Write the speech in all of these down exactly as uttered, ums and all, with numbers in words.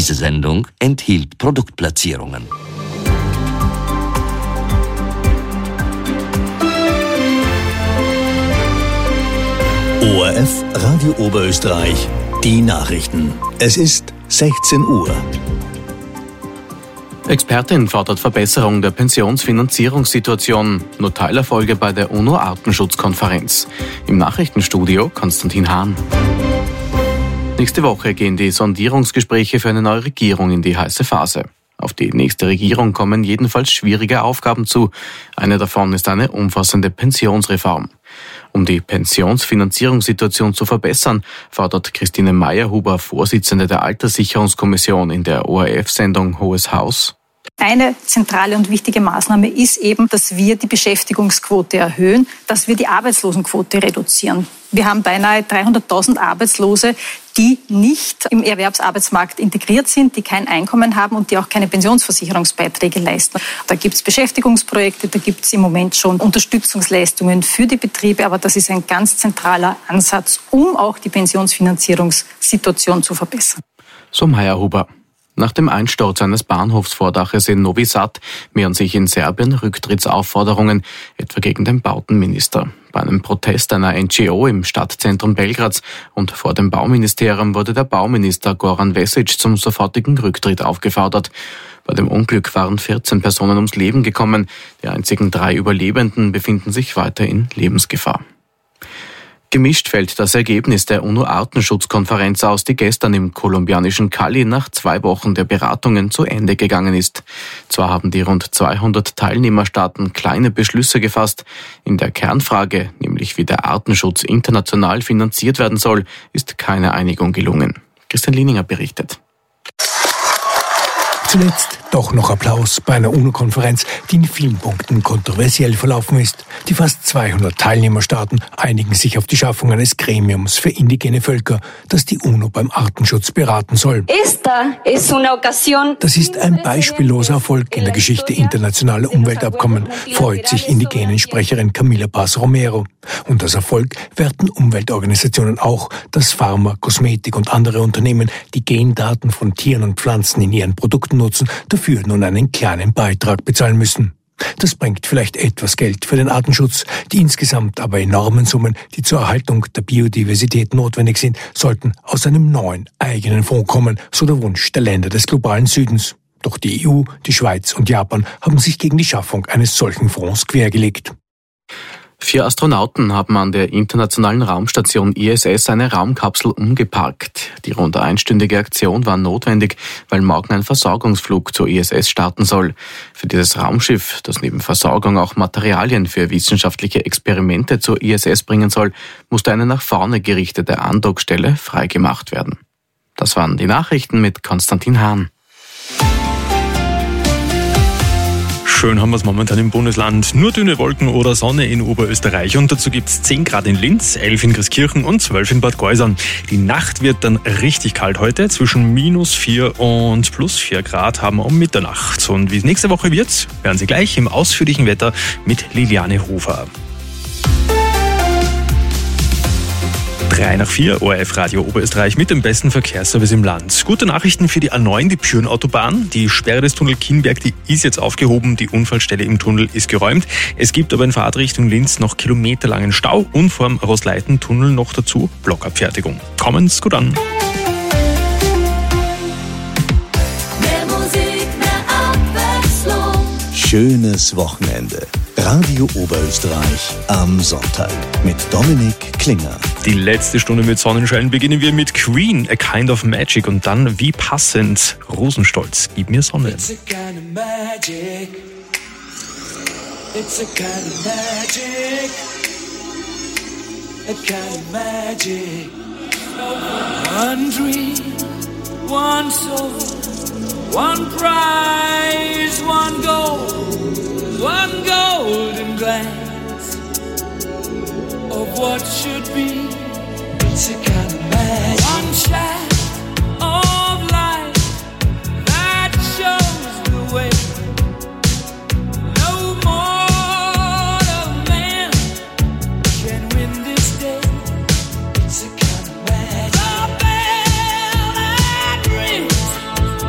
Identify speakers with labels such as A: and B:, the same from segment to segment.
A: Diese Sendung enthielt Produktplatzierungen.
B: O R F Radio Oberösterreich, die Nachrichten. Es ist sechzehn Uhr.
C: Expertin fordert Verbesserung der Pensionsfinanzierungssituation. Nur Teilerfolge bei der UNO-Artenschutzkonferenz. Im Nachrichtenstudio Konstantin Hahn. Nächste Woche gehen die Sondierungsgespräche für eine neue Regierung in die heiße Phase. Auf die nächste Regierung kommen jedenfalls schwierige Aufgaben zu. Eine davon ist eine umfassende Pensionsreform. Um die Pensionsfinanzierungssituation zu verbessern, fordert Christine Meyerhuber, Vorsitzende der Alterssicherungskommission in der O R F-Sendung Hohes Haus.
D: Eine zentrale und wichtige Maßnahme ist eben, dass wir die Beschäftigungsquote erhöhen, dass wir die Arbeitslosenquote reduzieren. Wir haben beinahe dreihunderttausend Arbeitslose, die nicht im Erwerbsarbeitsmarkt integriert sind, die kein Einkommen haben und die auch keine Pensionsversicherungsbeiträge leisten. Da gibt es Beschäftigungsprojekte, da gibt es im Moment schon Unterstützungsleistungen für die Betriebe, aber das ist ein ganz zentraler Ansatz, um auch die Pensionsfinanzierungssituation zu verbessern.
C: So Meyerhuber. Nach dem Einsturz eines Bahnhofsvordaches in Novi Sad mehren sich in Serbien Rücktrittsaufforderungen, etwa gegen den Bautenminister. Bei einem Protest einer N G O im Stadtzentrum Belgrads und vor dem Bauministerium wurde der Bauminister Goran Vesic zum sofortigen Rücktritt aufgefordert. Bei dem Unglück waren vierzehn Personen ums Leben gekommen. Die einzigen drei Überlebenden befinden sich weiter in Lebensgefahr. Gemischt fällt das Ergebnis der UNO-Artenschutzkonferenz aus, die gestern im kolumbianischen Cali nach zwei Wochen der Beratungen zu Ende gegangen ist. Zwar haben die rund zweihundert Teilnehmerstaaten kleine Beschlüsse gefasst. In der Kernfrage, nämlich wie der Artenschutz international finanziert werden soll, ist keine Einigung gelungen. Christian Lieninger berichtet.
E: Zuletzt doch noch Applaus bei einer UNO-Konferenz, die in vielen Punkten kontroversiell verlaufen ist. Die fast zweihundert Teilnehmerstaaten einigen sich auf die Schaffung eines Gremiums für indigene Völker, das die UNO beim Artenschutz beraten soll. Das ist ein beispielloser Erfolg in der Geschichte internationaler Umweltabkommen, freut sich Indigenen-Sprecherin Camila Paz Romero. Und als Erfolg werten Umweltorganisationen auch, dass Pharma, Kosmetik und andere Unternehmen die Gendaten von Tieren und Pflanzen in ihren Produkten nutzen, dafür nun einen kleinen Beitrag bezahlen müssen. Das bringt vielleicht etwas Geld für den Artenschutz. Die insgesamt aber enormen Summen, die zur Erhaltung der Biodiversität notwendig sind, sollten aus einem neuen eigenen Fonds kommen, so der Wunsch der Länder des globalen Südens. Doch die E U, die Schweiz und Japan haben sich gegen die Schaffung eines solchen Fonds quergelegt.
C: Vier Astronauten haben an der internationalen Raumstation I S S eine Raumkapsel umgeparkt. Die rund einstündige Aktion war notwendig, weil morgen ein Versorgungsflug zur I S S starten soll. Für dieses Raumschiff, das neben Versorgung auch Materialien für wissenschaftliche Experimente zur I S S bringen soll, musste eine nach vorne gerichtete Andockstelle freigemacht werden. Das waren die Nachrichten mit Konstantin Hahn.
F: Schön haben wir es momentan im Bundesland. Nur dünne Wolken oder Sonne in Oberösterreich. Und dazu gibt es zehn Grad in Linz, elf in Christkirchen und zwölf in Bad Geusern. Die Nacht wird dann richtig kalt heute. Zwischen minus vier und plus vier Grad haben wir um Mitternacht. Und wie es nächste Woche wird, hören Sie gleich im ausführlichen Wetter mit Liliane Hofer. drei nach vier, O R F Radio Oberösterreich mit dem besten Verkehrsservice im Land. Gute Nachrichten für die A neun, die Pürn-Autobahn. Die Sperre des Tunnel Kienberg, die ist jetzt aufgehoben. Die Unfallstelle im Tunnel ist geräumt. Es gibt aber in Fahrtrichtung Linz noch kilometerlangen Stau und vorm Rosleiten-Tunnel noch dazu Blockabfertigung. Kommen's gut an.
B: Mehr Musik, mehr Abwechslung. Schönes Wochenende. Radio Oberösterreich am Sonntag mit Dominik Klinger.
F: Die letzte Stunde mit Sonnenschein beginnen wir mit Queen, A Kind of Magic und dann, wie passend, Rosenstolz, Gib mir Sonne.
G: It's a kind of magic. It's a kind of magic. A kind of magic. One dream, one soul, one prize, one goal. One golden glance of what should be. It's a kind of magic. One shaft of light that shows the way. No mortal man can win this day. It's a kind of magic. The bell that rings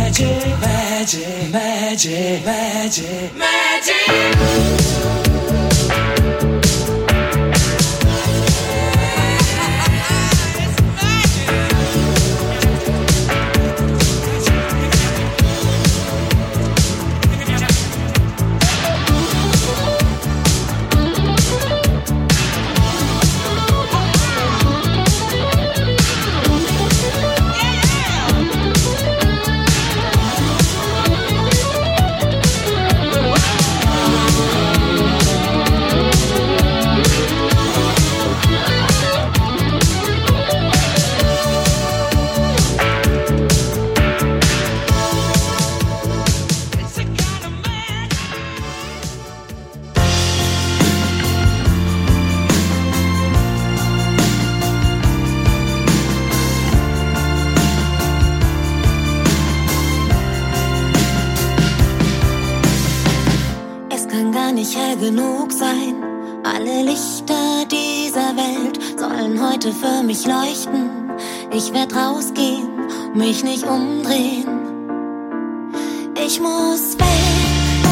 G: magic, magic, magic, magic, magic.
H: Nicht hell genug sein. Alle Lichter dieser Welt sollen heute für mich leuchten. Ich werd rausgehen, mich nicht umdrehen. Ich muss weg.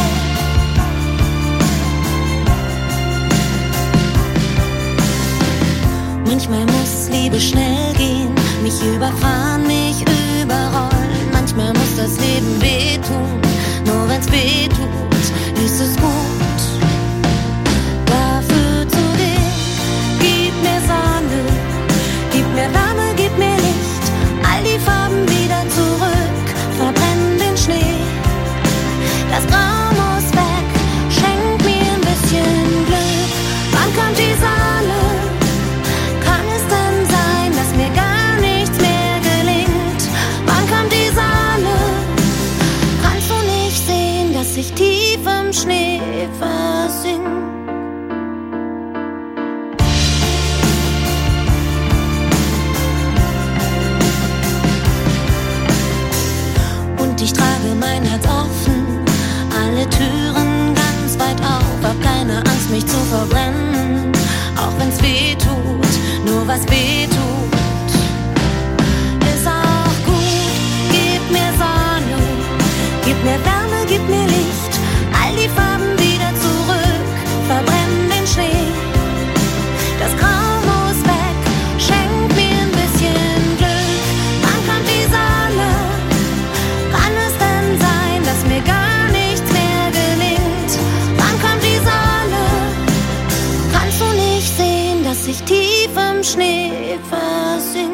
H: Manchmal muss Liebe schnell gehen, mich überfahren, mich überrollen. Manchmal muss das Leben wehtun, nur wenn's weh tut, ist es gut. Wärme, gib mir Licht, all die Farben wieder zurück, verbrenn den Schnee. Das Grau muss weg, schenk mir ein bisschen Glück. Wann kommt die Sonne? Kann es denn sein, dass mir gar nichts mehr gelingt? Wann kommt die Sonne? Kannst du nicht sehen, dass ich tief im Schnee versink? Ich trage mein Herz offen, alle Türen ganz weit auf, hab keine Angst, mich zu verbrennen, auch wenn's weh tut, nur was weh tut, ist auch gut. Gib mir Sonne, gib mir Wärme, gib mir Licht, all die Farben wieder zurück, verbrenn den Schnee. Das Grau muss weg, schenk mir ein bisschen Glück. Wann kommt die Sonne? Kann es denn sein, dass mir gar nichts mehr gelingt? Wann kommt die Sonne? Kannst du nicht sehen, dass ich tief im Schnee versink?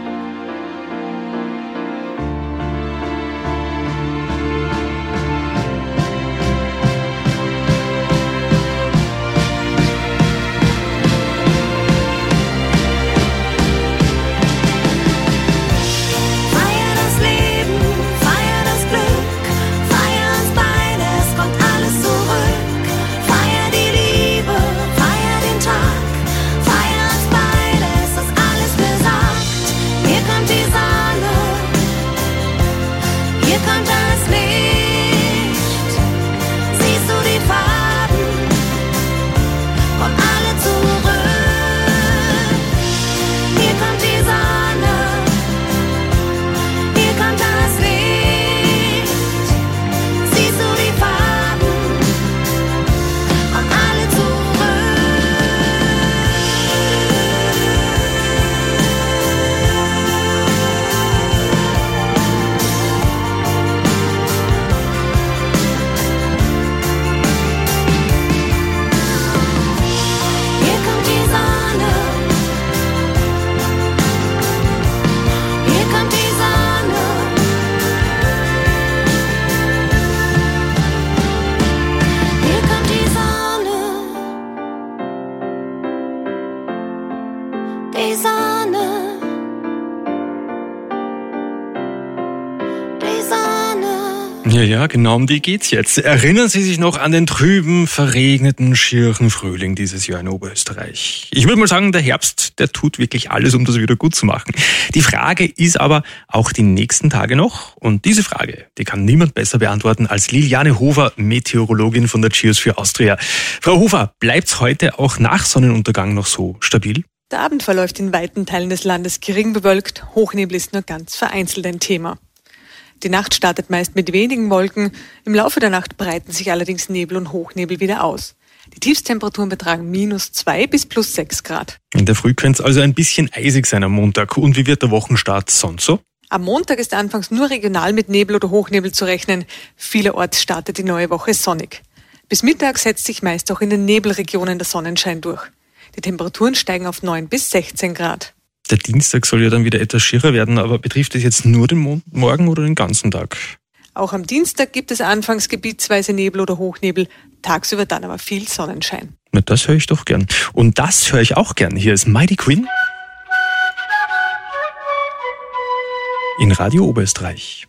F: Ja, ja, genau um die geht's jetzt. Erinnern Sie sich noch an den trüben, verregneten, schirchen Frühling dieses Jahr in Oberösterreich? Ich würde mal sagen, der Herbst, der tut wirklich alles, um das wieder gut zu machen. Die Frage ist aber auch die nächsten Tage noch. Und diese Frage, die kann niemand besser beantworten als Liliane Hofer, Meteorologin von der Geosphere Austria. Frau Hofer, bleibt's heute auch nach Sonnenuntergang noch so stabil?
I: Der Abend verläuft in weiten Teilen des Landes gering bewölkt. Hochnebel ist nur ganz vereinzelt ein Thema. Die Nacht startet meist mit wenigen Wolken. Im Laufe der Nacht breiten sich allerdings Nebel und Hochnebel wieder aus. Die Tiefstemperaturen betragen minus zwei bis plus sechs Grad.
F: In der Früh könnte es also ein bisschen eisig sein am Montag. Und wie wird der Wochenstart sonst so?
I: Am Montag ist anfangs nur regional mit Nebel oder Hochnebel zu rechnen. Vielerorts startet die neue Woche sonnig. Bis Mittag setzt sich meist auch in den Nebelregionen der Sonnenschein durch. Die Temperaturen steigen auf neun bis sechzehn Grad.
F: Der Dienstag soll ja dann wieder etwas schierer werden, aber betrifft es jetzt nur den Mo- Morgen oder den ganzen Tag?
I: Auch am Dienstag gibt es anfangs gebietsweise Nebel oder Hochnebel, tagsüber dann aber viel Sonnenschein.
F: Na, das höre ich doch gern. Und das höre ich auch gern. Hier ist Mighty Quinn in Radio Oberösterreich.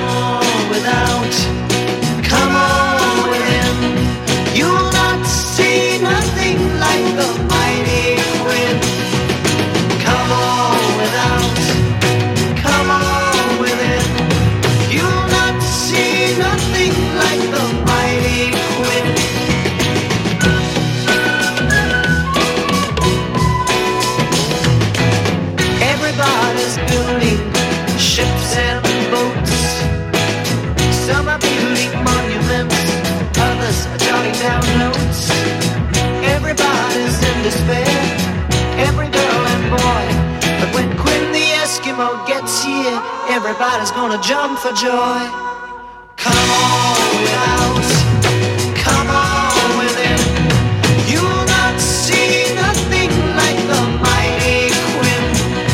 J: Everybody's gonna jump for joy. Come on without, come on within. You'll not see nothing like the mighty Quinn.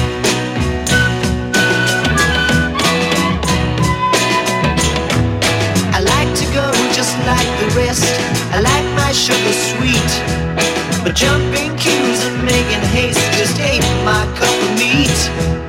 J: I like to go just like the rest. I like my sugar sweet, but jumping queues and making haste just ain't my cup of meat.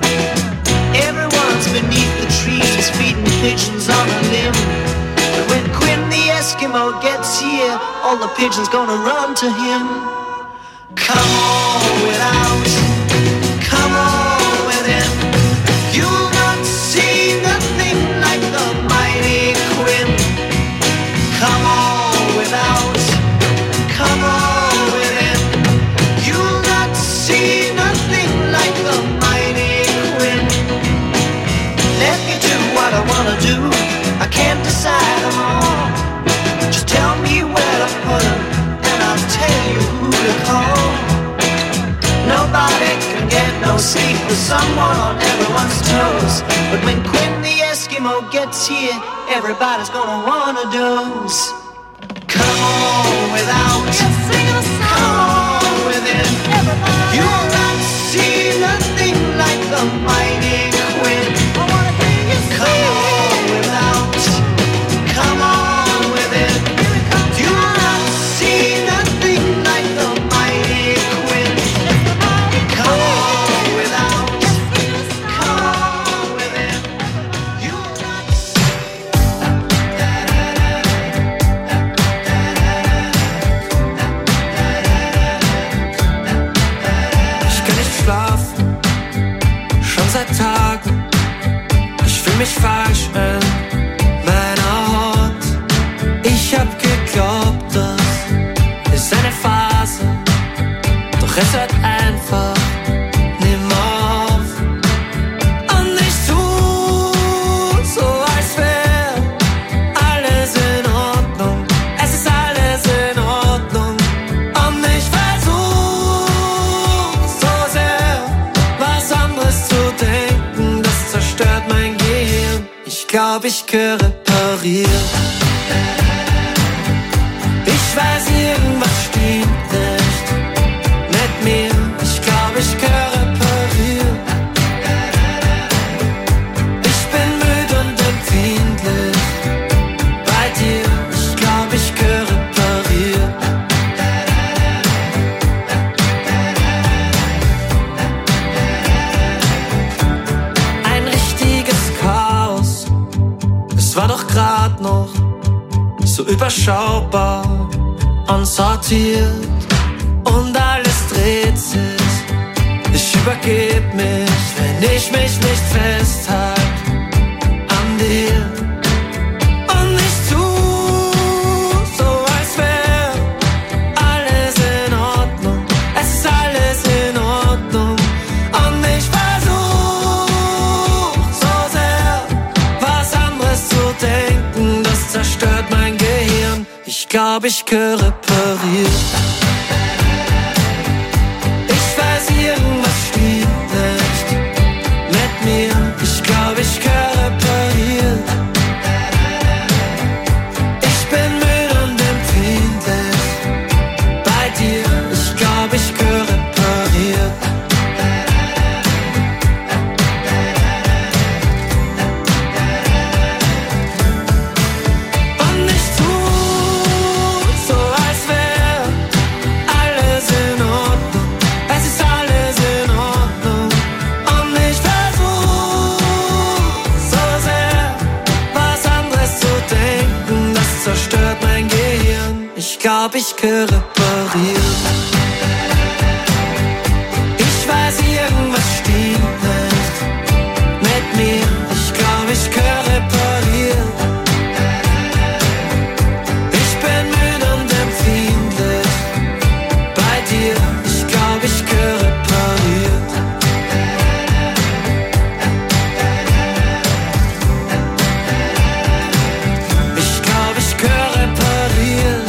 J: Beneath the trees, feeding pigeons on a limb. But when Quinn the Eskimo gets here, all the pigeons gonna run to him. Come on without, come on within. You'll not see nothing like the mighty Quinn. Come on without, come on within. You'll not see nothing like the mighty Quinn. Let me do what I wanna do. I can't decide them all. Just tell me where to put them, and I'll tell you who to call. Nobody can get no sleep with someone on everyone's toes. But when Quinn the Eskimo gets here, everybody's gonna wanna doze. Come on without, come on within. You'll not see nothing like the mighty Quinn. Come on without, come on within. You'll not see nothing like the mighty Quinn. Come on without, come on within. You'll not see.
G: Ich kann nicht schlafen, schon seit Tagen. Mich falsch in meiner Haut. Ich hab geglaubt, das ist eine Phase, doch es hört einfach nimmer auf. Und ich tu so, als wär alles in Ordnung. Es ist alles in Ordnung. Und ich versuch so sehr, was anderes zu denken, das zerstört mein Gehirn. Ich glaub, ich gehöre repariert. Ich weiß, irgendwas stimmt nicht mit mir. Ich glaub, ich gehöre repariert. Ich bin müde und empfindlich bei dir. Ich glaub, ich gehöre repariert. Ein richtiges Chaos. Es war doch grad noch so überschaubar und sortiert. Und alles dreht sich. Ich übergeb mich, wenn ich mich nicht festhalte an dir. Und ich tu so, als wär alles in Ordnung. Es ist alles in Ordnung. Und ich versuch so sehr, was anderes glaub, ich gehör repariert. Ich weiß, irgendwas stimmt nicht mit mir. Ich glaub, ich gehör repariert. Ich bin müde und empfindlich bei dir. Ich glaub, ich gehör repariert. Ich glaub, ich gehör repariert. Ich weiß, irgendwas stimmt nicht mit mir. Ich glaub, ich gehör repariert. Ich bin müde und empfindlich bei dir. Ich glaub, ich gehör repariert. Ich glaub, ich gehör repariert.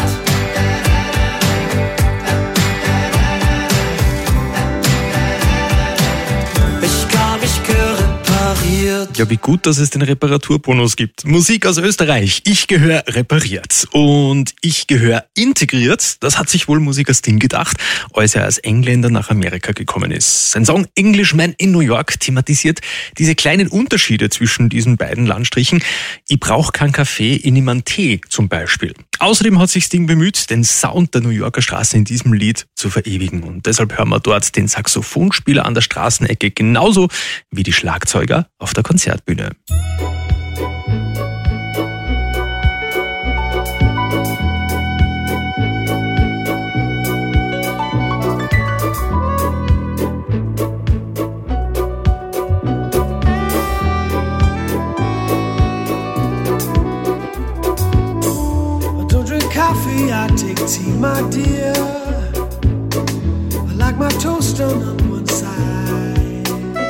F: Ja, wie gut, dass es den Reparaturbonus gibt. Musik aus Österreich. Ich gehöre repariert. Und ich gehöre integriert. Das hat sich wohl Musiker Sting gedacht, als er als Engländer nach Amerika gekommen ist. Sein Song Englishman in New York thematisiert diese kleinen Unterschiede zwischen diesen beiden Landstrichen. Ich brauche keinen Kaffee, ich nehme einen Tee zum Beispiel. Außerdem hat sich Sting bemüht, den Sound der New Yorker Straße in diesem Lied zu verewigen. Und deshalb hören wir dort den Saxophonspieler an der Straßenecke genauso wie die Schlagzeuger auf der Konzertbühne.
K: Coffee, I take tea, my dear. I like my toast done on one side.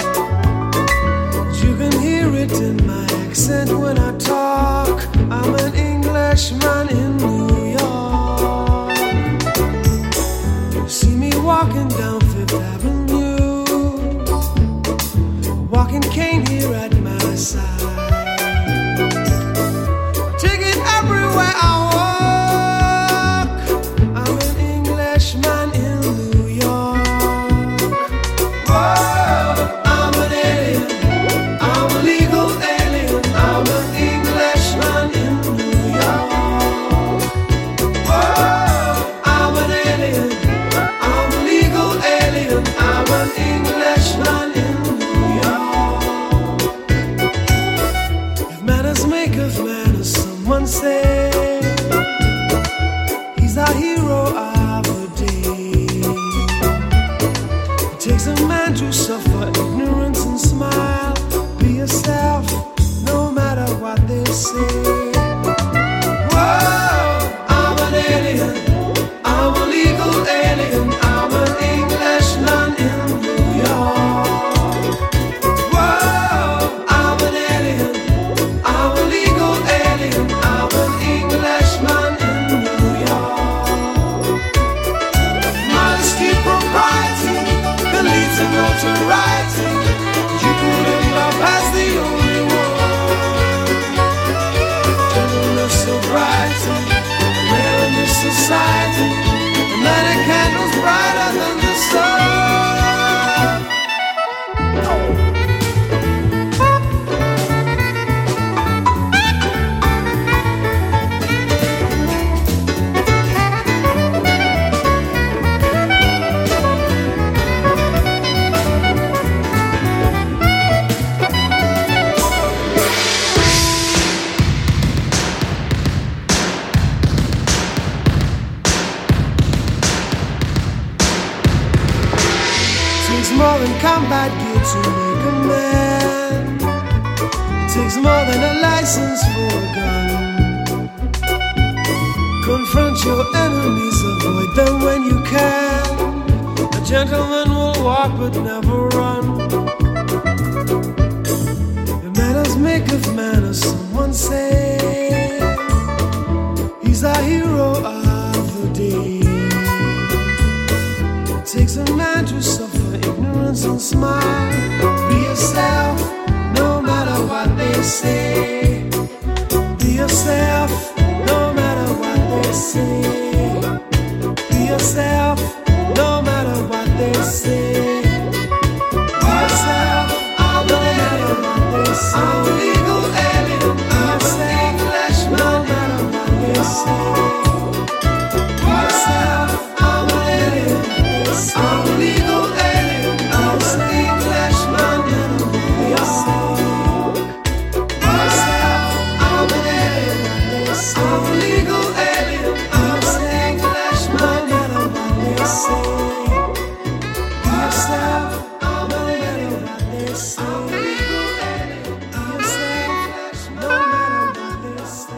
K: You can hear it in my accent when I talk. I'm an Englishman in New York. You see me walking down Fifth Avenue, a walking cane here at my side. Take it everywhere I walk. Man in New York. Whoa, I'm an alien. I'm a legal alien. I'm an Englishman in New York. Whoa, I'm an alien. I'm a legal alien. I'm an Englishman in New York. If manners make of manners, someone say he's our hero. Takes a man to suffer ignorance and smile. Be yourself, no matter what they say. Whoa, I'm an alien. I'm a legal alien. I'm an Englishman in New York. Whoa, I'm an alien. I'm a legal alien. I'm an Englishman in New York. Modesty, propriety, leads to notoriety. You could end up as the only one. Gentleness, sobriety, rare in this society. The night of candles brighter than the sun. More than combat gear to make a man. It takes more than a license for a gun. Confront your enemies, avoid them when you can. A gentleman will walk but never run. The manners make of manners, someone say. He's the hero of the day. It takes a man to suffer ignorance and smile. Be yourself, no matter what they say. Be yourself, no matter what they say. Be yourself, no matter what they say. Be yourself, no matter what they say. I'm a legal alien, I'm an Englishman, no matter what they say. Be yourself, I'm an alien, I'm a legal alien, I'm an Englishman, no matter what they say. Be yourself, I'm an alien, I'm a legal alien, I'm an Englishman, no matter what they say. Be yourself, I'm an alien, I'm a legal alien, I'm an Englishman, no matter what they say.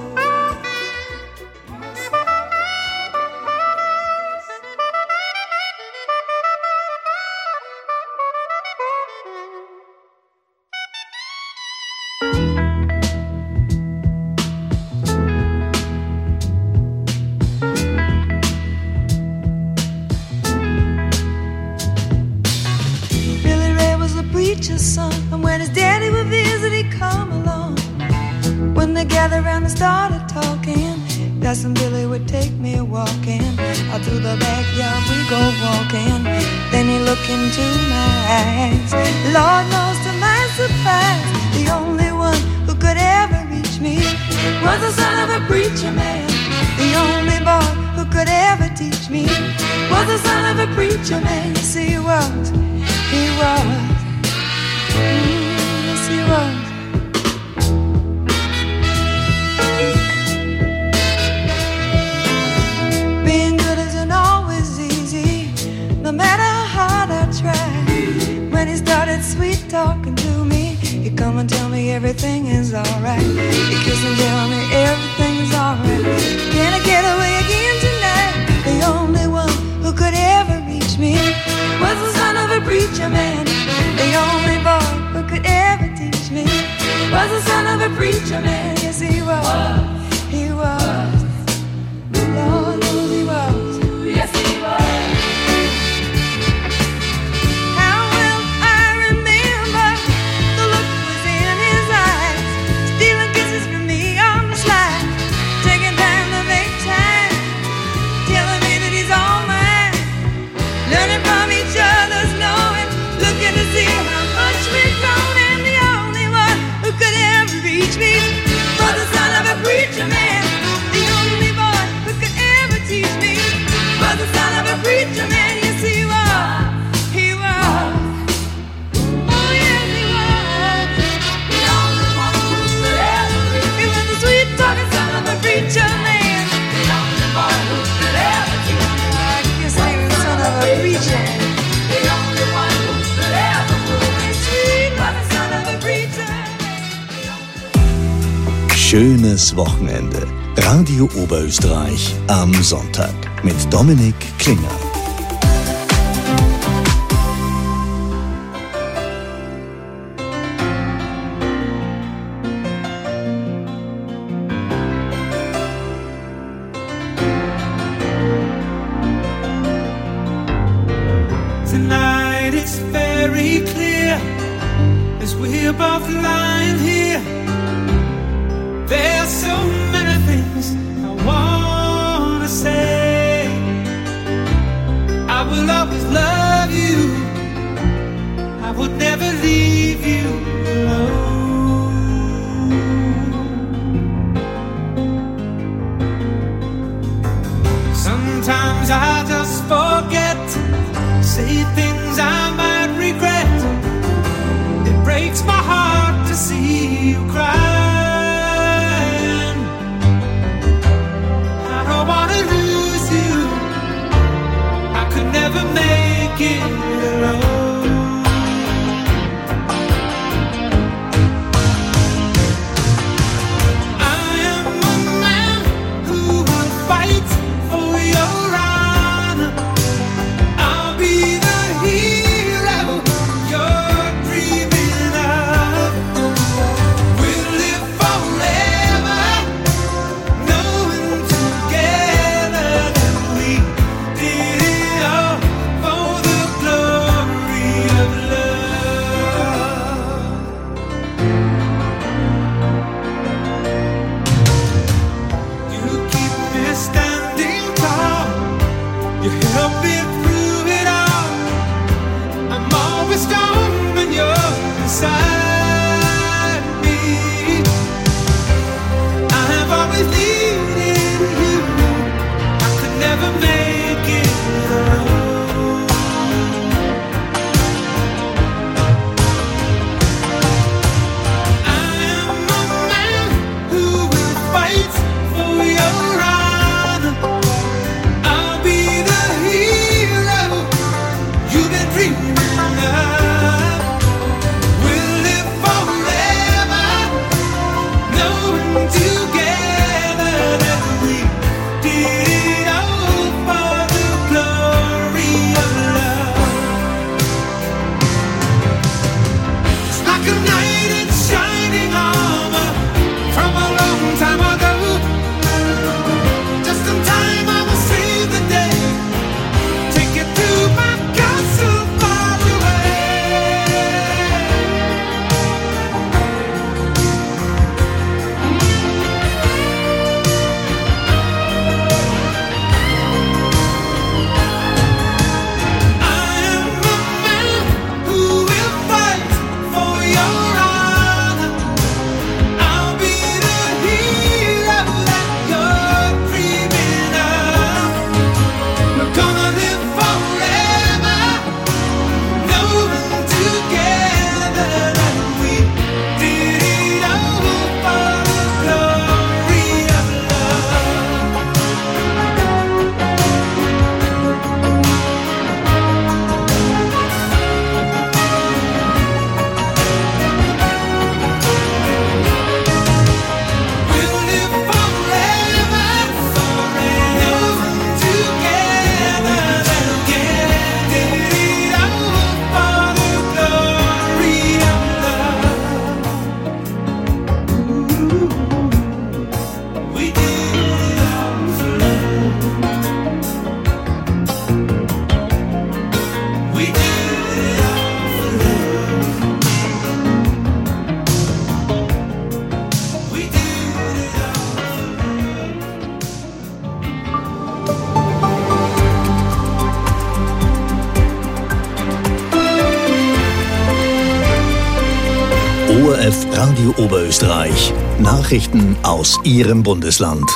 L: Billy Ray was a preacher's son, and when his daddy would visit, he'd come along. When they gathered around and started talking, Cousin Billy would take me walking. Out through the backyard we go walking. Then he looked into my eyes. Lord knows to my surprise, the only one who could ever reach me was the son of a preacher man. The only boy who could ever teach me was the son of a preacher man. Yes, he was. He was, mm, yes he was. Being good isn't always easy, no matter how hard I try. When he started sweet talking to me, he'd come and tell me everything is alright. He'd kiss and tell me everything is alright. Can I get away again tonight? The only one who could ever reach me was the son of a preacher man. The only boy who could ever teach me was the son of a preacher man. Yes, he was. He was. Lord knows he was. Yes, he was. How will I remember the look was in his eyes, stealing kisses from me on the slide, taking time to make time, telling me that he's all mine, learning from each other's knowing, looking to see how much we've grown. And the only one who could ever reach me was the son of a preacher man. The only boy who could ever teach me was the son of a preacher man. Yes, he was. He was. Oh, yes, he was. The only one who could ever reach me. He was the sweet talking son of a preacher man. The only boy who could ever teach me. I guess he was the son of a preacher. The only one who could ever move me sweet was the son of a preacher.
B: Schönes Wochenende. Radio Oberösterreich am Sonntag mit Dominik Klinger.
K: Tonight it's very clear as we're both lying here. There's so many things I wanna say.
B: F Radio Oberösterreich. Nachrichten aus Ihrem Bundesland.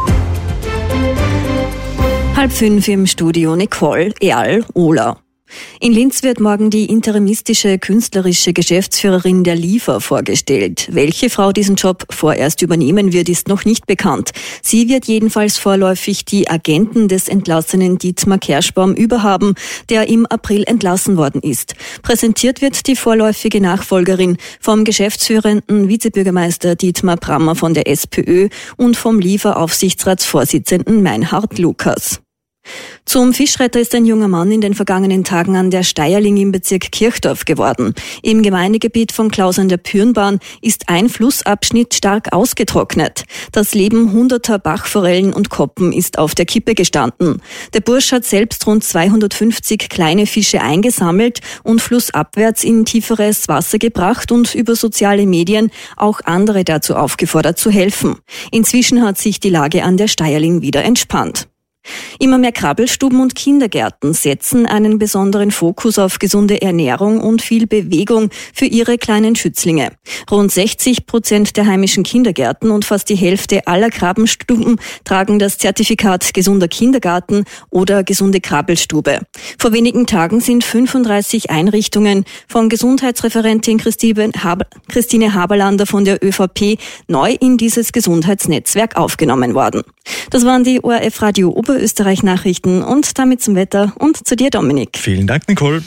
M: Halb fünf im Studio Nicole Erl Ola. In Linz wird morgen die interimistische künstlerische Geschäftsführerin der LIFA vorgestellt. Welche Frau diesen Job vorerst übernehmen wird, ist noch nicht bekannt. Sie wird jedenfalls vorläufig die Agenten des entlassenen Dietmar Kerschbaum überhaben, der im April entlassen worden ist. Präsentiert wird die vorläufige Nachfolgerin vom geschäftsführenden Vizebürgermeister Dietmar Brammer von der SPÖ und vom LIFA-Aufsichtsratsvorsitzenden Meinhard Lukas. Zum Fischretter ist ein junger Mann in den vergangenen Tagen an der Steierling im Bezirk Kirchdorf geworden. Im Gemeindegebiet von Klaus an der Pürnbahn ist ein Flussabschnitt stark ausgetrocknet. Das Leben hunderter Bachforellen und Koppen ist auf der Kippe gestanden. Der Bursch hat selbst rund zweihundertfünfzig kleine Fische eingesammelt und flussabwärts in tieferes Wasser gebracht und über soziale Medien auch andere dazu aufgefordert zu helfen. Inzwischen hat sich die Lage an der Steierling wieder entspannt. Immer mehr Krabbelstuben und Kindergärten setzen einen besonderen Fokus auf gesunde Ernährung und viel Bewegung für ihre kleinen Schützlinge. Rund sechzig Prozent der heimischen Kindergärten und fast die Hälfte aller Krabbelstuben tragen das Zertifikat gesunder Kindergarten oder gesunde Krabbelstube. Vor wenigen Tagen sind fünfunddreißig Einrichtungen von Gesundheitsreferentin Christine Haberlander von der ÖVP neu in dieses Gesundheitsnetzwerk aufgenommen worden. Das waren die O R F Radio Oberösterreich Nachrichten und damit zum Wetter und zu dir, Dominik.
F: Vielen Dank, Nicole.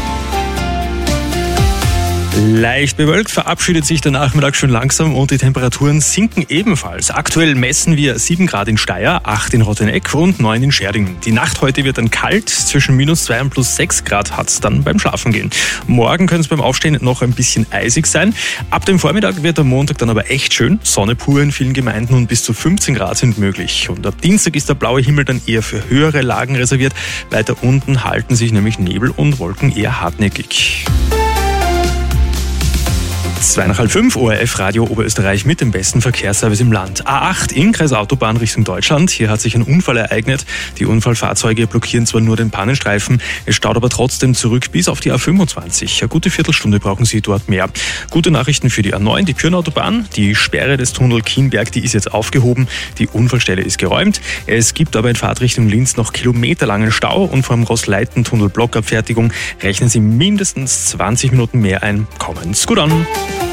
F: Leicht bewölkt verabschiedet sich der Nachmittag schon langsam und die Temperaturen sinken ebenfalls. Aktuell messen wir sieben Grad in Steyr, acht in Rotteneck und neun in Scherdingen. Die Nacht heute wird dann kalt, zwischen minus zwei und plus sechs Grad hat es dann beim Schlafen gehen. Morgen könnte es beim Aufstehen noch ein bisschen eisig sein. Ab dem Vormittag wird am Montag dann aber echt schön. Sonne pur in vielen Gemeinden und bis zu fünfzehn Grad sind möglich. Und ab Dienstag ist der blaue Himmel dann eher für höhere Lagen reserviert. Weiter unten halten sich nämlich Nebel und Wolken eher hartnäckig. Zwei nach halb fünf, O R F Radio Oberösterreich mit dem besten Verkehrsservice im Land. A acht, Innkreis Autobahn Richtung Deutschland. Hier hat sich ein Unfall ereignet. Die Unfallfahrzeuge blockieren zwar nur den Pannenstreifen, es staut aber trotzdem zurück bis auf die A fünfundzwanzig. Eine gute Viertelstunde brauchen Sie dort mehr. Gute Nachrichten für die A neun, die Pürnautobahn. Die Sperre des Tunnel Kienberg, die ist jetzt aufgehoben. Die Unfallstelle ist geräumt. Es gibt aber in Fahrtrichtung Linz noch kilometerlangen Stau und vom Rossleiten-Tunnel Blockabfertigung rechnen Sie mindestens zwanzig Minuten mehr ein. Kommen's gut an.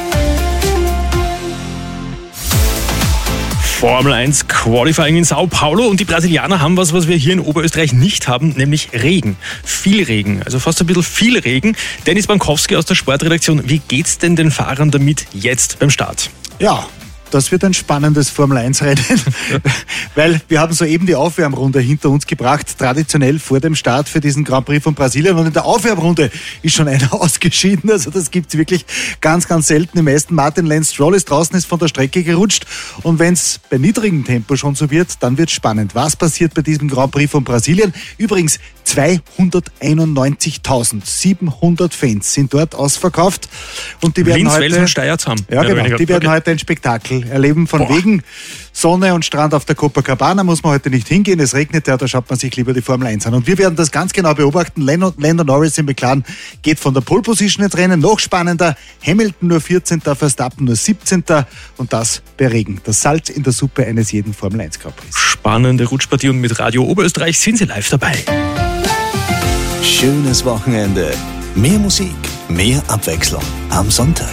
F: Formel eins Qualifying in Sao Paulo und die Brasilianer haben was, was wir hier in Oberösterreich nicht haben, nämlich Regen. Viel Regen, also fast ein bisschen viel Regen. Dennis Bankowski aus der Sportredaktion, wie geht's denn den Fahrern damit jetzt beim Start?
N: Ja, das wird ein spannendes Formel eins Rennen, weil wir haben soeben die Aufwärmrunde hinter uns gebracht, traditionell vor dem Start für diesen Grand Prix von Brasilien. Und in der Aufwärmrunde ist schon einer ausgeschieden, also das gibt's wirklich ganz, ganz selten. Im meisten Martin Lance Stroll ist draußen, ist von der Strecke gerutscht. Und wenn es bei niedrigem Tempo schon so wird, dann wird spannend. Was passiert bei diesem Grand Prix von Brasilien? Übrigens, zweihunderteinundneunzigtausendsiebenhundert Fans sind dort ausverkauft. Und die werden
F: Linz,
N: heute,
F: Wels und Steyr zusammen.
N: Ja, genau, die werden
F: okay.
N: heute ein Spektakel erleben. Von
F: Boah.
N: wegen Sonne und Strand auf der Copacabana muss man heute nicht hingehen. Es regnet ja, da schaut man sich lieber die Formel eins an. Und wir werden das ganz genau beobachten. Lando, Lando Norris im McLaren geht von der Pole Position ins Rennen. Noch spannender, Hamilton nur vierzehnter Verstappen nur siebzehnter und das bei Regen. Das Salz in der Suppe eines jeden Formel eins Grand Prix.
F: Spannende Rutschpartie und mit Radio Oberösterreich sind Sie live dabei.
B: Schönes Wochenende. Mehr Musik, mehr Abwechslung am Sonntag.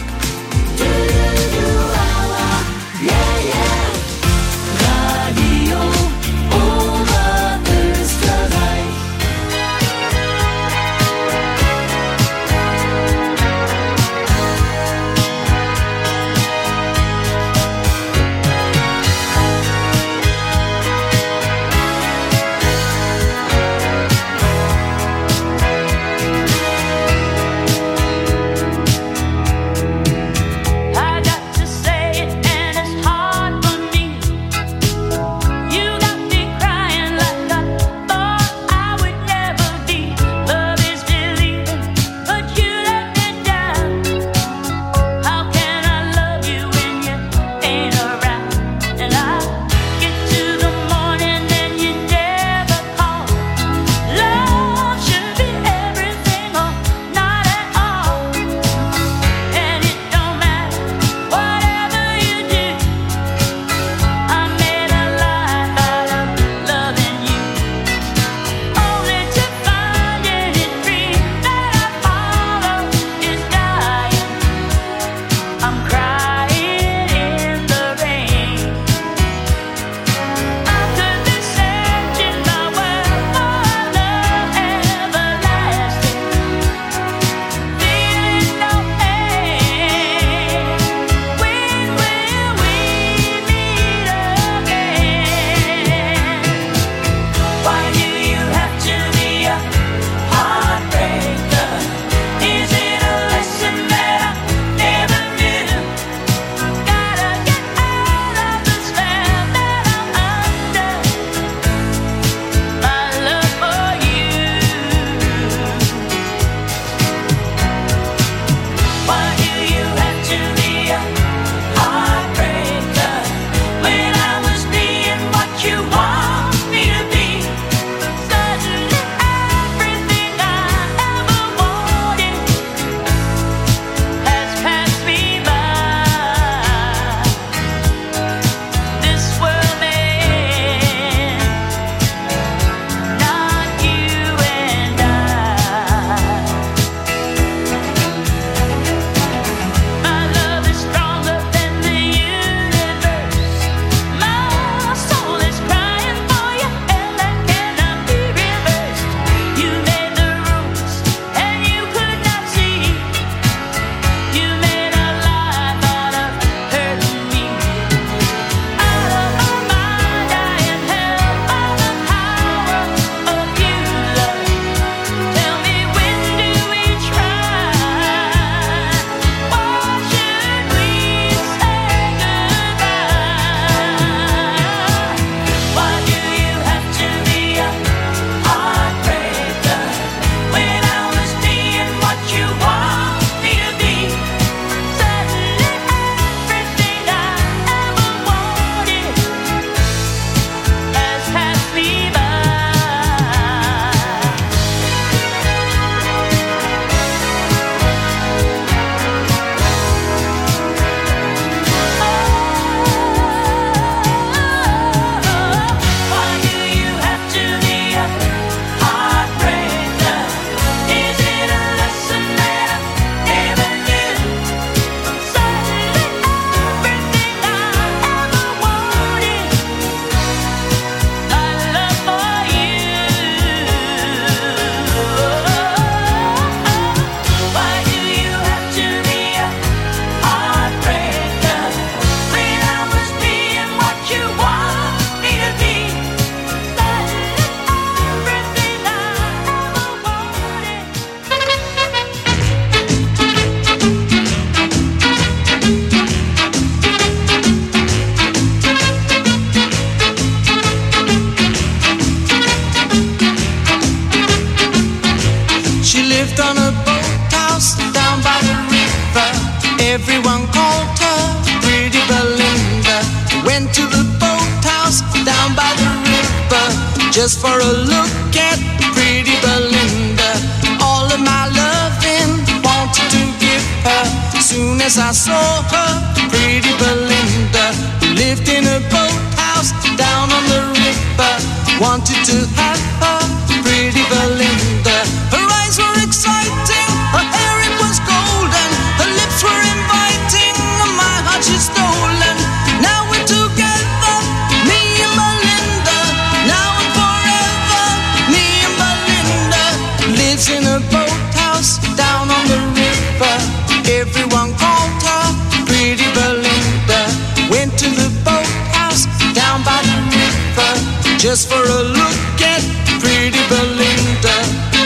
G: just for a look at pretty Belinda. All of my loving wanted to give her. Soon as I saw her, pretty Belinda, who lived in a boathouse down on the river, wanted to have her, pretty Belinda. Her eyes were exciting, her hair it was golden, her lips were inviting, my heart she's stolen. Now we're together, me and Belinda, now and forever, me and Belinda. Lives in a boathouse down on the river, everyone called her pretty Belinda. Went to the boathouse down by the river, just for a look at pretty Belinda.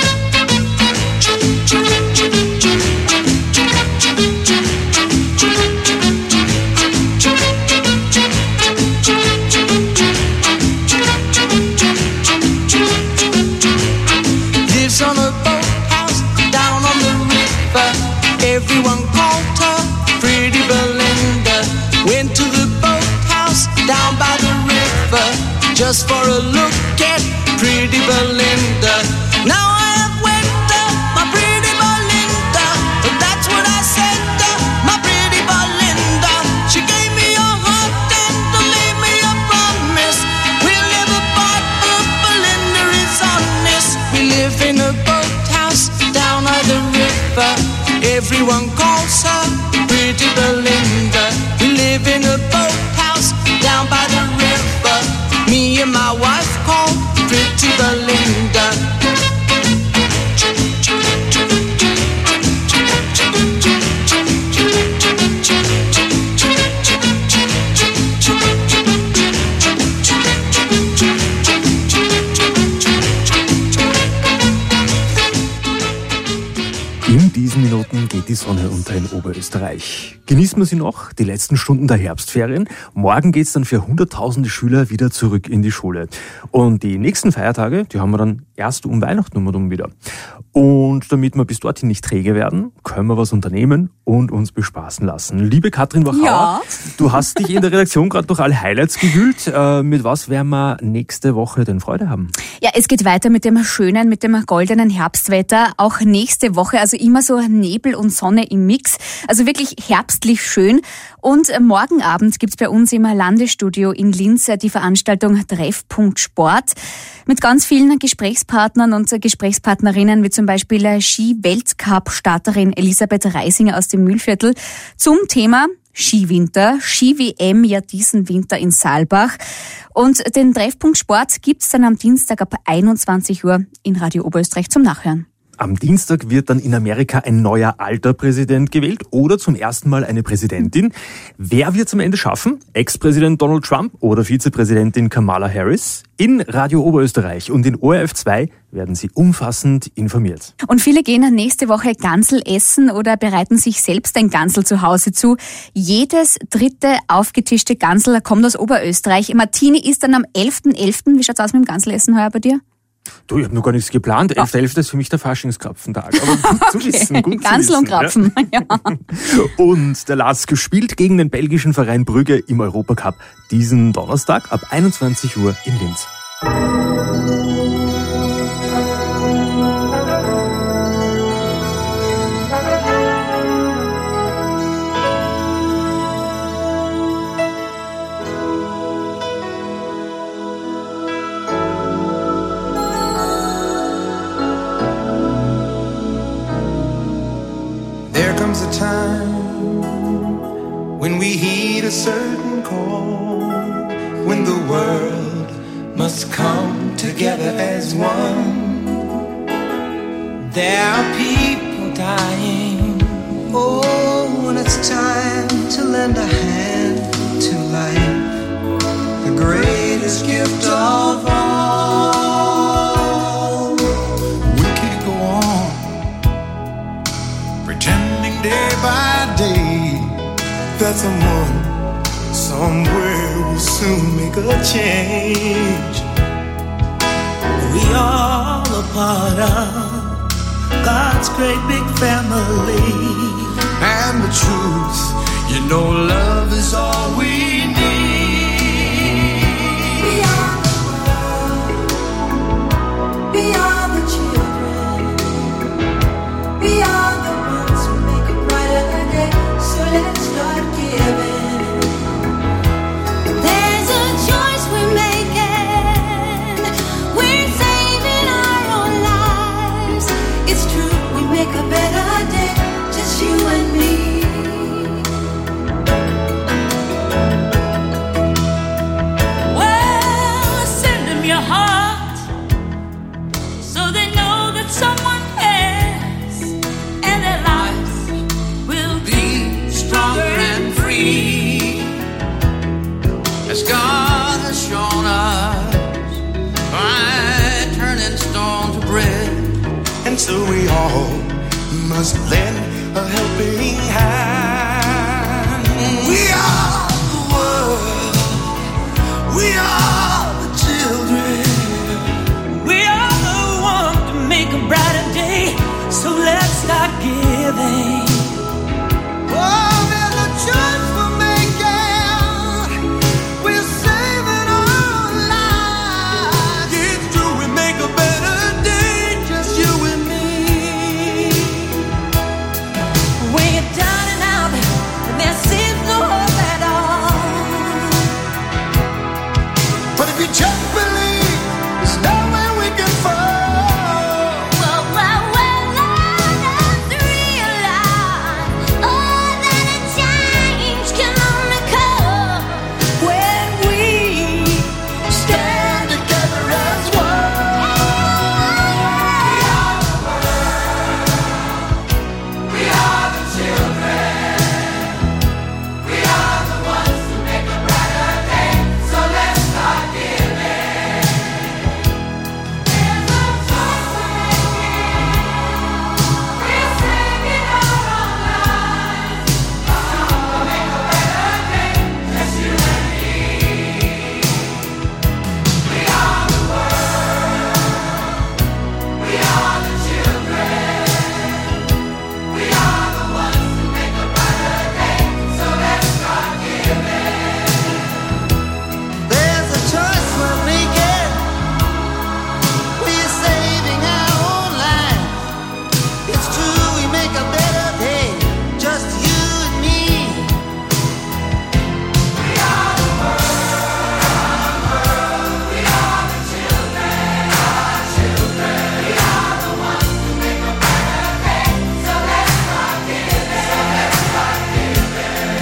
G: Lives on a boathouse down on the river, everyone called her pretty Belinda. Went to the boathouse down by the river, just for a look at pretty Belinda. Now I have went uh, my pretty Belinda, that's what I said, uh, my pretty Belinda. She gave me a heart and made me a promise. We'll live apart, but Belinda is honest. We live in a boathouse down by the river, everyone calls her pretty Belinda. We live in a boathouse down by the river, me and my wife called pretty Belinda.
O: In diesen Minuten geht die Sonne unter in Oberösterreich. Genießen wir sie noch, die letzten Stunden der Herbstferien. Morgen geht's dann für hunderttausende Schüler wieder zurück in die Schule. Und die nächsten Feiertage, die haben wir dann erst um Weihnachten um wieder. Und damit wir bis dorthin nicht träge werden, können wir was unternehmen und uns bespaßen lassen. Liebe Katrin Wachauer,
P: Ja.
O: du hast dich in der Redaktion gerade durch alle Highlights gewühlt. Äh, mit was werden wir nächste Woche denn Freude haben?
P: Ja, es geht weiter mit dem schönen, mit dem goldenen Herbstwetter. Auch nächste Woche, also immer so Nebel und Sonne im Mix. Also wirklich herbstlich schön. Und morgen Abend gibt's bei uns im Landesstudio in Linz die Veranstaltung Treffpunkt Sport mit ganz vielen Gesprächspartnern und Gesprächspartnerinnen, wie zum Beispiel Ski-Weltcup-Starterin Elisabeth Reisinger aus dem Mühlviertel zum Thema Skiwinter, Ski-W M ja diesen Winter in Saalbach. Und den Treffpunkt Sport gibt's dann am Dienstag ab einundzwanzig Uhr in Radio Oberösterreich zum Nachhören.
O: Am Dienstag wird dann in Amerika ein neuer alter Präsident gewählt oder zum ersten Mal eine Präsidentin. Wer wird es am Ende schaffen? Ex-Präsident Donald Trump oder Vizepräsidentin Kamala Harris? In Radio Oberösterreich und in O R F zwei werden Sie umfassend informiert.
P: Und viele gehen nächste Woche Gansel essen oder bereiten sich selbst ein Gansel zu Hause zu. Jedes dritte aufgetischte Gansel kommt aus Oberösterreich. Martini ist dann am elften elften Wie schaut's aus mit dem Ganselessen heuer bei dir?
O: Du, ich habe noch gar nichts geplant. elfter elfter ist für mich der Faschingskrapfentag. Aber gut zu wissen. Gut
P: Gansel
O: zu
P: und
O: wissen,
P: Krapfen.
O: Ja. Und der L A S K spielt gegen den belgischen Verein Brügge im Europacup diesen Donnerstag ab einundzwanzig Uhr in Linz.
K: There comes a time when we heed a certain call, when the world must come together as one. There are people dying. Oh, when it's time to lend a hand to life, the greatest gift of all. We can't go on pretending day by day that someone somewhere will soon make a change. We all a part of God's great big family. And the truth, you know, love is all we need. We are the world.
Q: as God has shown us, by turning stone to bread.
K: And so we all must lend a helping hand. We are the world. We are the children.
G: We are the one to make a brighter day. So let's start giving.
K: Oh, there's a choice we're making. We're saving our lives. It's true, we make a better day, just you and me.
G: When you're down and out, and there seems no hope at all.
K: But if you just believe, there's nowhere we can fall.
H: Well, well, well, let us realize, oh, that a change can only come
G: when we stand
K: together as one.
J: We are the children. We are the ones who make a brighter day. So let's start giving. There's a choice we're making. We're saving our own lives. We'll make a better day, just you and me. We are the world. We are the children. We are the ones who make a brighter day. So let's start giving.
K: There's a choice we're making. We're saving our own lives. It's true, we make a better day, just you and me.
J: We are the world. We are the children. Our children. We are the ones who make a brighter day. So let's start giving. So let's start giving.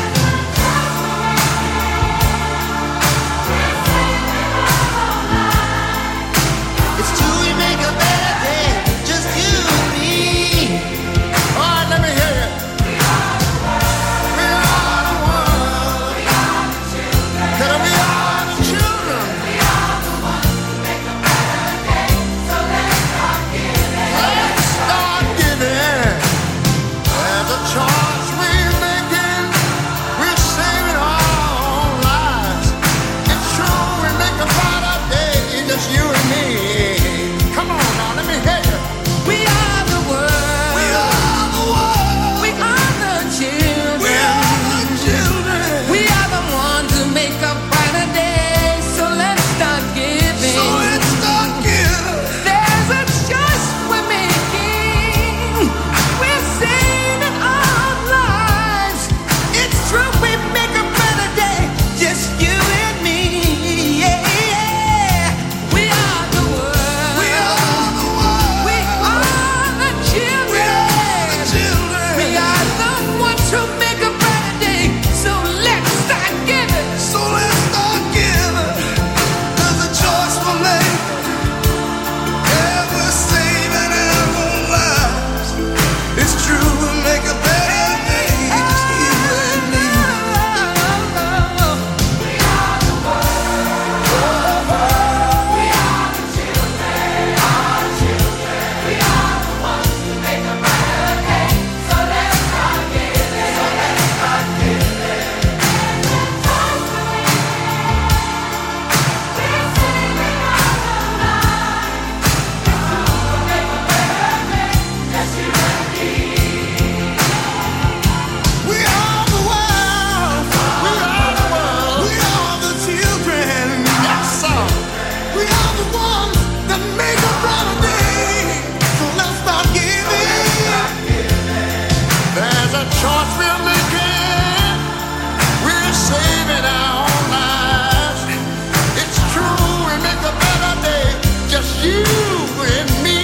K: It's true, we make a better day, just you and me. All right, let me hear you. We are the world. We are the world.
J: We are the children.
K: That we are the children.
J: We are the ones who make a brighter day. So let's start giving.
K: Let's start giving. There's a choice we're making. We're saving our own lives. It's true, we make a brighter day, just you and me. Come on now, let me hear you.
G: we are the world.
K: We are the world.
G: We are the children.
K: We are the children.
G: We are the ones who make a brighter day. So let's start giving.
K: So let's start giving.
G: There's a choice we're making. We're saving our lives. It's true, we make a better day, just you and me. Yeah, yeah. We are the world.
K: We are the world.
G: We are the children.
K: We are the children.
G: We are the ones who make a brighter day. So let's start giving.
K: So let's start giving. There's a choice we're making. Yeah, we're saving our own lives. It's true, we'll make a better day, just you and me.
J: We are the world. We are the children. Our children. We are the ones who make a brighter day. So let's start giving. So let's start giving. There's a choice we're making. We're saving our own lives. It's true, we'll make a better day, just you and me.
K: We are the world. We are the world. We are the children. Yes, sir. We are the ones that make a brighter day. So let's start giving. There's a choice we're making. We're saving our own lives. It's true, we make a better day, just you and me.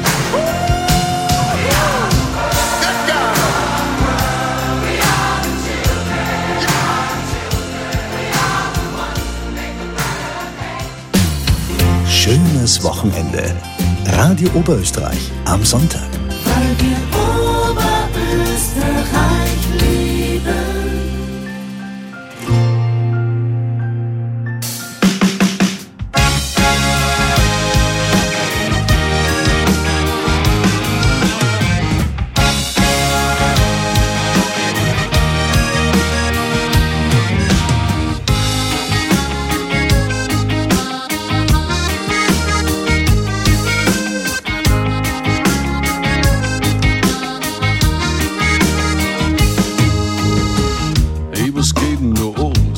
K: That guy.
J: We are the children. Our children. We are the ones who make a brighter day.
B: Schönes Wochenende. Radio Oberösterreich am Sonntag.
J: Weil wir Oberösterreich lieben.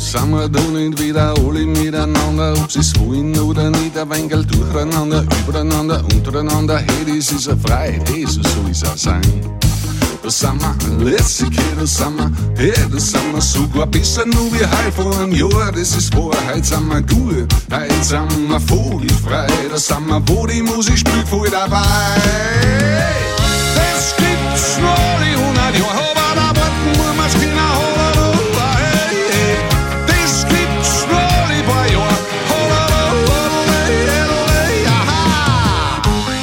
R: sind wir da nicht wieder alle miteinander, ob sie's wollen oder nicht, ein wenig durcheinander, übereinander, untereinander, hey, das ist eine Freiheit, hey, so soll es auch sein. Da sind wir lässig, hey, da sind wir, hey, da sind wir sogar besser nur wie heute vor einem Jahr, das ist wahr, heute sind wir gut, heute sind wir vogelfrei, da sind wir, wo die Musik spielt, voll dabei. Das gibt's noch alle hundert Jahre, aber da warten wir mal genau, hey, hey. Das gibt's noch alle paar Jahre, hey, hey, aha.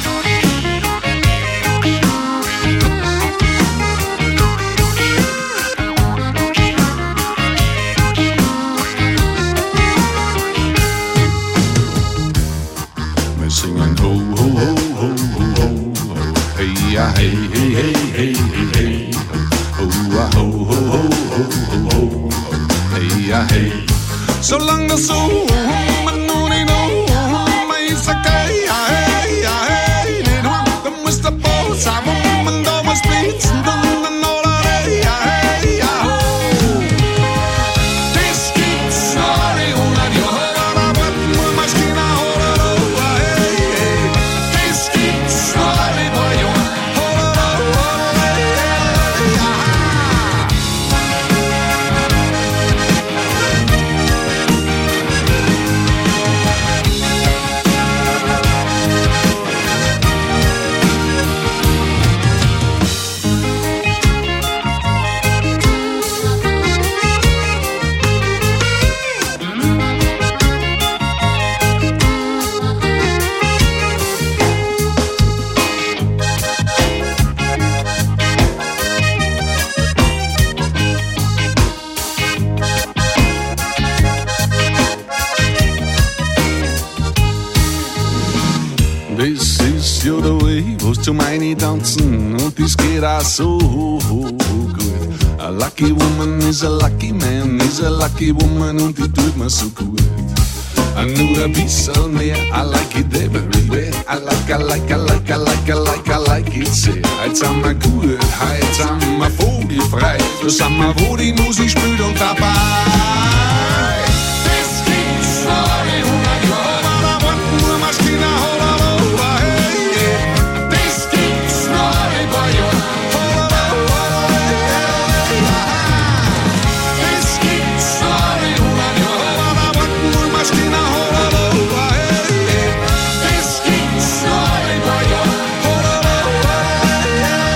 R: Wir singen ho, ho, ho, ho, ho, ho, ho. Hey, ja, hey, hey, hey, hey, hey, hey. Ho, ah, ho, ho, ho, ho, ho, ho, ho. Hey, ja, hey. Solange das so, man nur nicht know, man ist okay, ja, hey, ja, hey. Dann muss der Ball sein, wo man damals blitzen, dann oder hey, ja, hey, ja, ho. Das gibt's noch alle hundert Jahre, aber warten wir mal genau, oder hey, hey. Das gibt's noch alle paar Jahre, oder hey, hey, ja. Das ist ja der Way, was zum Eintanzen und das geht auch so gut. A lucky woman is a lucky man, is a lucky woman und die tut mir so gut. Nur ein bisschen mehr, I like it everywhere. I like, I like, I like, I like, I like, I like it sehr. Heute sind wir gut, heute sind wir vogelfrei. Da sind wir, wo die Musik spielt und dabei. Das gibt's noch alle hundert Jahre, aber warten wir mal genau, oder hey, hey. Das gibt's noch alle paar Jahre, oder hey, hey. Das gibt's noch alle hundert Jahre, aber warten wir mal genau, oder hey, hey. Das gibt's noch alle paar Jahre, oder hey,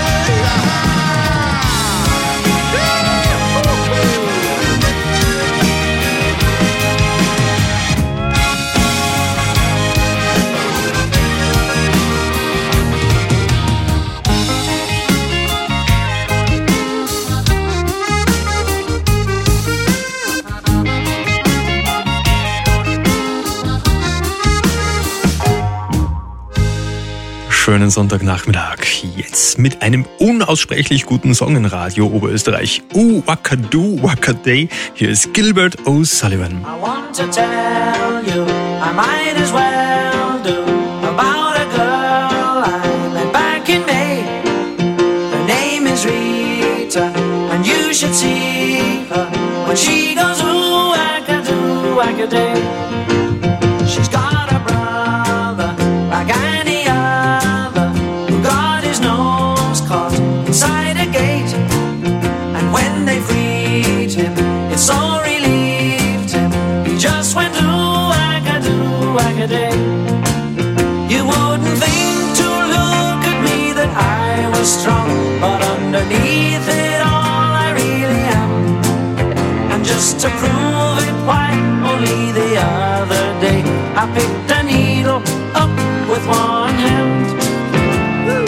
F: Schönen Sonntagnachmittag. Jetzt mit einem unaussprechlich guten Song in Radio Oberösterreich. Uh, Wakadu, Wakadei. Hier ist Gilbert O'Sullivan.
G: I want to tell you, I might as well do, about a girl I met back in May. Her name is Rita, and you should see her when she goes ooh, Wakadu, Wakadei. She's got a brother like any other who got his nose caught inside a gate, and when they freed him, it so relieved him. He just went ooh, Wakadu, Wakadei. You wouldn't think to look at me that I was strong, but underneath it all I really am. And just to prove it, why, only the other day I picked a needle up with one hand. Woo.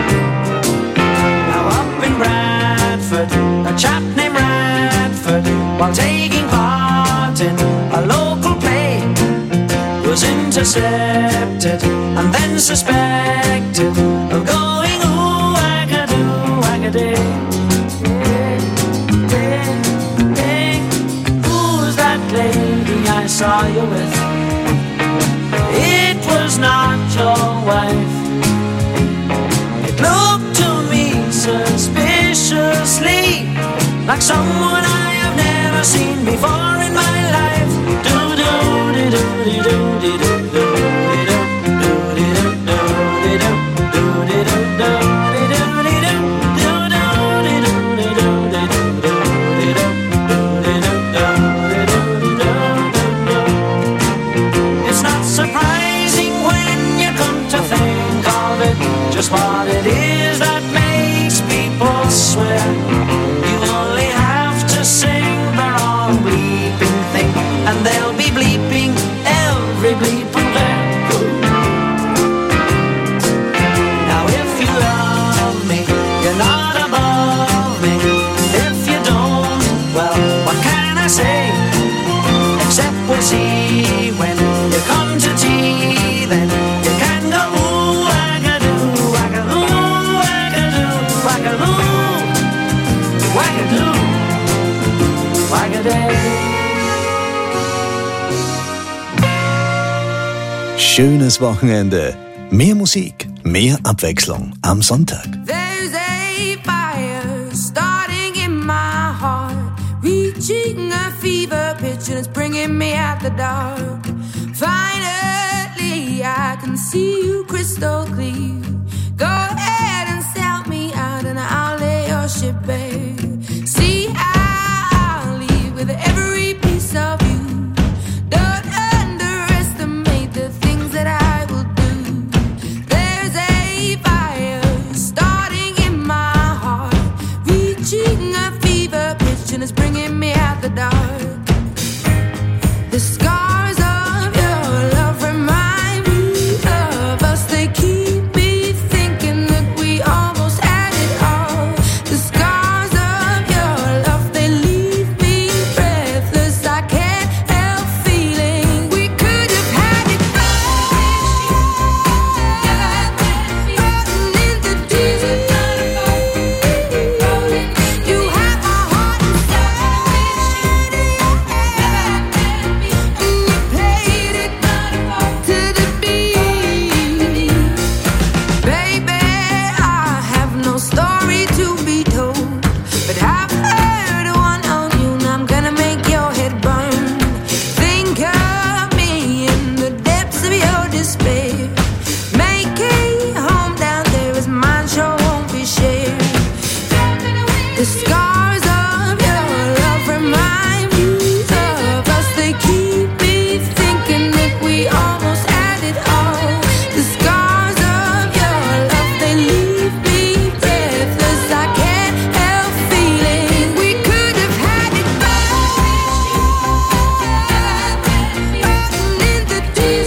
G: Now up in Bradford, a chap named Radford, while taking part in a local play, was intercepted and then suspected of going ooh, Wakadu, Wakadei. Hey, hey, hey, who's that lady I saw you with? It was not your wife. It looked to me suspiciously like someone I have never seen before in my
J: just what it is that makes people swear. You only have to sing their own bleeping thing, and they'll be bleeping every bleeping there. Now if you love me, you're not above me. If you don't, well, what can I say? Except we'll see when you come to tea, then you can go ooh, wagadoo, wagadoo, wagadoo, wagadoo, wagadoo, wagaday.
B: Schönes Wochenende. Mehr Musik, mehr Abwechslung am Sonntag.
L: There's a fire starting in my heart, reaching a fever pitch and it's bringing me out the dark. Finally, I can see you crystal clear. Go ahead and sell me out and I'll lay your ship bare. See, I'll leave with every piece of you. Don't underestimate the things that I will do. There's a fire starting in my heart, reaching a fever pitch and it's bringing me out the dark. The scars of your love remind me of us. They keep me thinking that we almost had it all. The scars of your love, they leave me breathless. I can't help feeling we could have had it all. Rolling in the deep. You have my heart inside. And you played it to the beat. Baby, I have no story to be told, but I've heard one on you and I'm gonna make your head burn. Think of me in the depths of your despair. Make a home down there as mine sure won't be shared. The scars of your love remind me of us. They keep me thinking that we almost had it all. The scars of your love, they leave me breathless. I can't help feeling we could have had it all. Rolling in the deep.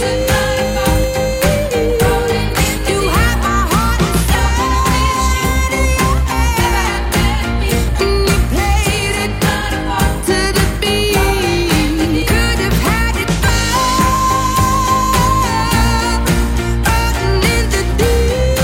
L: You have my heart inside. And you played it to the beat. Could have had it all. Rolling in the deep.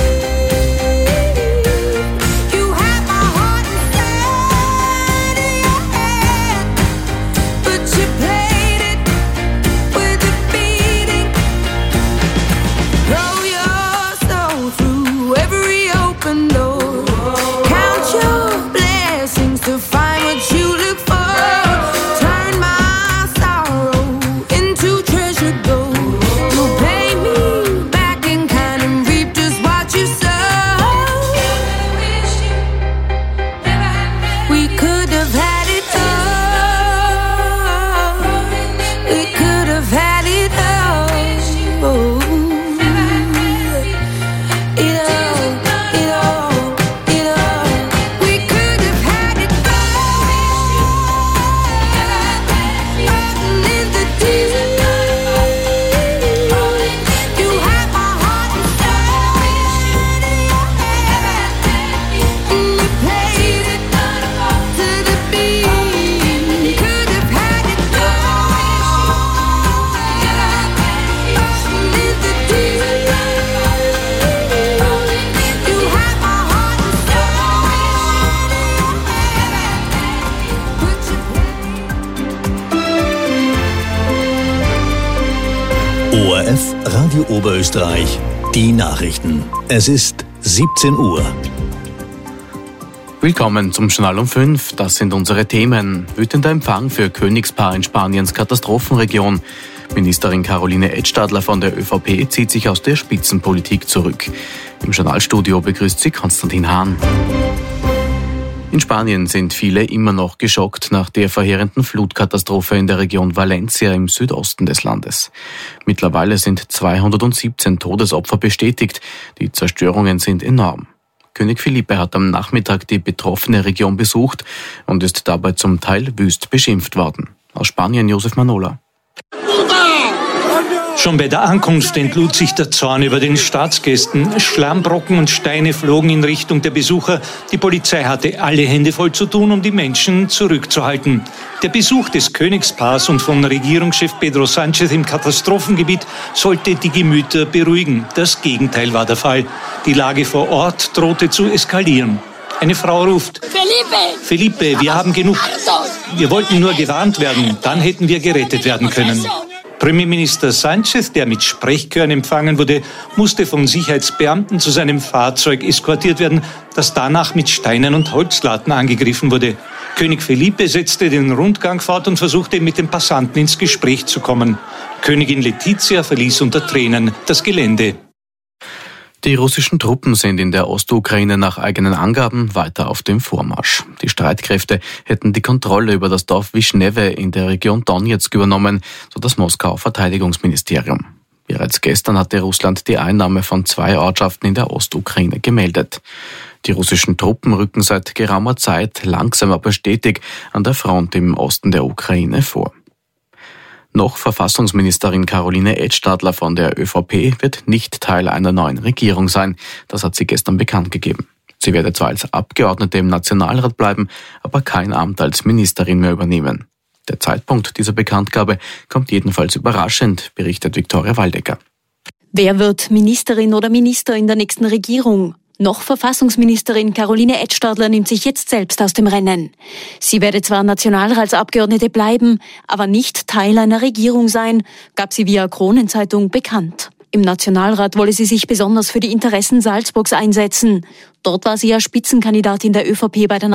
L: You have my heart inside of your head, but you played it with a beating. Throw your soul through every open door. Count your blessings to find what you look for. Turn my sorrow into treasure gold. You'll pay me back in kind and reap just what you sow. We could have had it all. We could have had it all. It all, it all, it all. We could have had it all. Rolling in the deep. You have my heart inside. And you played it to the beat. Could have had it all. Rolling in the deep. You have my heart
B: O R F Radio Oberösterreich, die Nachrichten. Es ist siebzehn Uhr.
C: Willkommen zum Journal um fünf. Das sind unsere Themen. Wütender Empfang für Königspaar in Spaniens Katastrophenregion. Ministerin Caroline Edstadler von der ÖVP zieht sich aus der Spitzenpolitik zurück. Im Journalstudio begrüßt sie Konstantin Hahn. In Spanien sind viele immer noch geschockt nach der verheerenden Flutkatastrophe in der Region Valencia im Südosten des Landes. Mittlerweile sind zweihundertsiebzehn Todesopfer bestätigt. Die Zerstörungen sind enorm. König Felipe hat am Nachmittag die betroffene Region besucht und ist dabei zum Teil wüst beschimpft worden. Aus Spanien Josef Manola.
S: Schon bei der Ankunft entlud sich der Zorn über den Staatsgästen. Schlammbrocken und Steine flogen in Richtung der Besucher. Die Polizei hatte alle Hände voll zu tun, um die Menschen zurückzuhalten. Der Besuch des Königspaars und von Regierungschef Pedro Sánchez im Katastrophengebiet sollte die Gemüter beruhigen. Das Gegenteil war der Fall. Die Lage vor Ort drohte zu eskalieren. Eine Frau ruft: Felipe! Felipe, wir haben genug. Wir wollten nur gewarnt werden, dann hätten wir gerettet werden können. Premierminister Sánchez, der mit Sprechchören empfangen wurde, musste von Sicherheitsbeamten zu seinem Fahrzeug eskortiert werden, das danach mit Steinen und Holzlatten angegriffen wurde. König Felipe setzte den Rundgang fort und versuchte, mit den Passanten ins Gespräch zu kommen. Königin Letizia verließ unter Tränen das Gelände.
C: Die russischen Truppen sind in der Ostukraine nach eigenen Angaben weiter auf dem Vormarsch. Die Streitkräfte hätten die Kontrolle über das Dorf Wischnewe in der Region Donezk übernommen, so das Moskauer Verteidigungsministerium. Bereits gestern hatte Russland die Einnahme von zwei Ortschaften in der Ostukraine gemeldet. Die russischen Truppen rücken seit geraumer Zeit langsam aber stetig an der Front im Osten der Ukraine vor. Noch Verfassungsministerin Caroline Edstadler von der ÖVP wird nicht Teil einer neuen Regierung sein. Das hat sie gestern bekannt gegeben. Sie werde zwar als Abgeordnete im Nationalrat bleiben, aber kein Amt als Ministerin mehr übernehmen. Der Zeitpunkt dieser Bekanntgabe kommt jedenfalls überraschend, berichtet Viktoria Waldecker.
T: Wer wird Ministerin oder Minister in der nächsten Regierung? Noch Verfassungsministerin Caroline Edstadler nimmt sich jetzt selbst aus dem Rennen. Sie werde zwar Nationalratsabgeordnete bleiben, aber nicht Teil einer Regierung sein, gab sie via Kronenzeitung bekannt. Im Nationalrat wolle sie sich besonders für die Interessen Salzburgs einsetzen. Dort war sie ja Spitzenkandidatin der ÖVP bei der